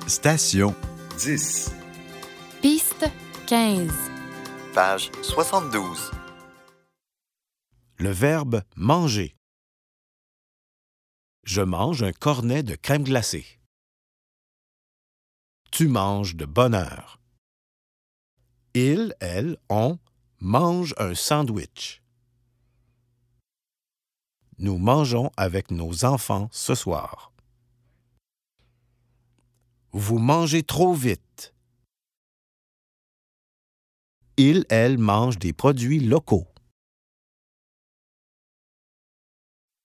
Station 10. Piste 15. Page 72. Le verbe « manger ». Je mange un cornet de crème glacée. Tu manges de bonne heure. Il, elle, on mange un sandwich. Nous mangeons avec nos enfants ce soir. Vous mangez trop vite. Il, elle mange des produits locaux.